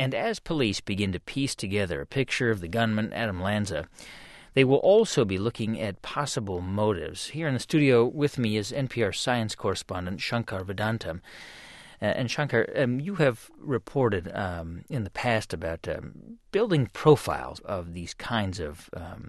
And as police begin to piece together a picture of the gunman, Adam Lanza, they will also be looking at possible motives. Here in the studio with me is NPR science correspondent Shankar Vedantam. And Shankar, you have reported in the past about building profiles of these kinds of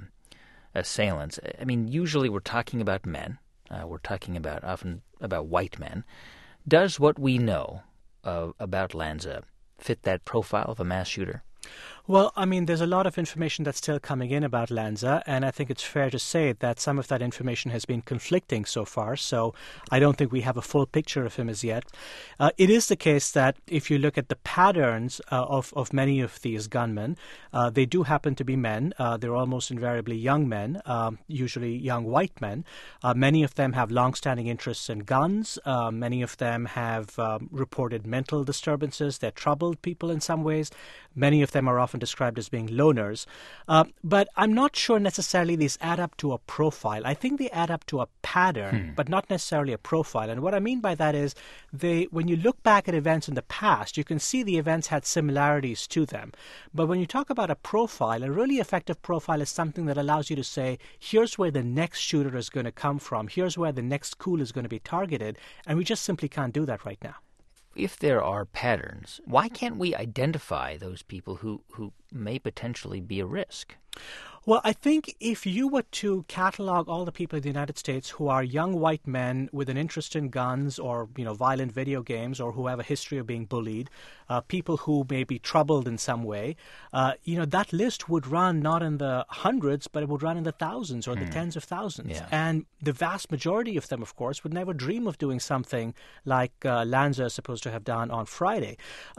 assailants. I mean, usually we're talking about men. We're talking often about white men. Does what we know about Lanza fit that profile of a mass shooter? Well, I mean, there's a lot of information that's still coming in about Lanza, and I think it's fair to say that some of that information has been conflicting so far, so I don't think we have a full picture of him as yet. It is the case that if you look at the patterns of many of these gunmen, they do happen to be men. They're almost invariably young men, usually young white men. Many of them have long-standing interests in guns. Many of them have reported mental disturbances. They're troubled people in some ways. Many of them are often described as being loners. But I'm not sure necessarily these add up to a profile. I think they add up to a pattern, but not necessarily a profile. And what I mean by that is when you look back at events in the past, you can see the events had similarities to them. But when you talk about a profile, a really effective profile is something that allows you to say, here's where the next shooter is going to come from. Here's where the next coup is going to be targeted. And we just simply can't do that right now. If there are patterns, why can't we identify those people who may potentially be a risk? Well, I think if you were to catalog all the people in the United States who are young white men with an interest in guns or, violent video games, or who have a history of being bullied, people who may be troubled in some way, that list would run not in the hundreds, but it would run in the thousands or the tens of thousands. Yeah. And the vast majority of them, of course, would never dream of doing something like Lanza is supposed to have done on Friday.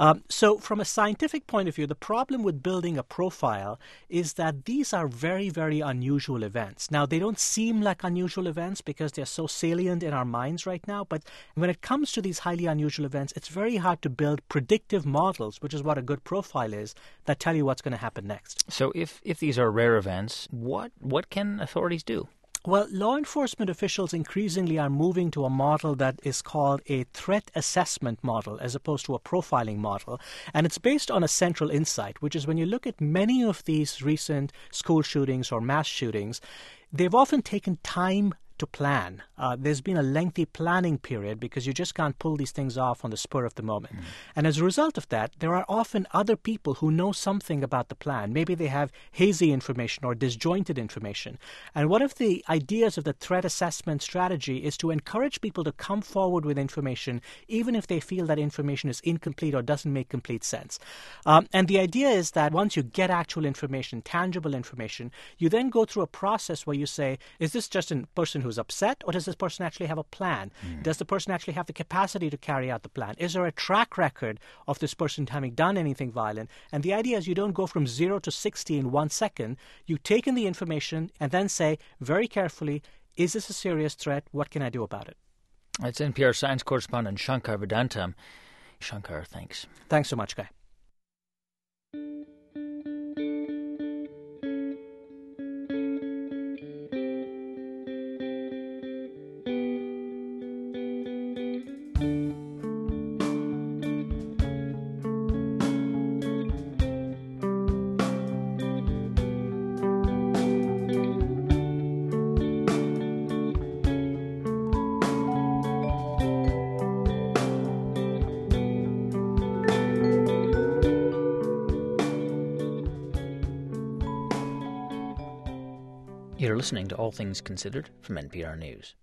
So from a scientific point of view, the problem with building a profile is that these are very, very unusual events. Now, they don't seem like unusual events because they're so salient in our minds right now, but when it comes to these highly unusual events, it's very hard to build predictive models, which is what a good profile is, that tell you what's going to happen next. So if these are rare events, what can authorities do? Well, law enforcement officials increasingly are moving to a model that is called a threat assessment model as opposed to a profiling model. And it's based on a central insight, which is when you look at many of these recent school shootings or mass shootings, they've often taken time to plan. There's been a lengthy planning period because you just can't pull these things off on the spur of the moment. And as a result of that, there are often other people who know something about the plan. Maybe they have hazy information or disjointed information. And one of the ideas of the threat assessment strategy is to encourage people to come forward with information, even if they feel that information is incomplete or doesn't make complete sense. And the idea is that once you get actual information, tangible information, you then go through a process where you say, is this just a person who's upset, or does this person actually have a plan? Does the person actually have the capacity to carry out the plan? Is there a track record of this person having done anything violent? And the idea is you don't go from 0 to 60 in 1 second. You take in the information and then say very carefully, is this a serious threat? What can I do about it? That's NPR science correspondent Shankar Vedantam. Shankar, thanks. Thanks so much, Guy. You're listening to All Things Considered from NPR News.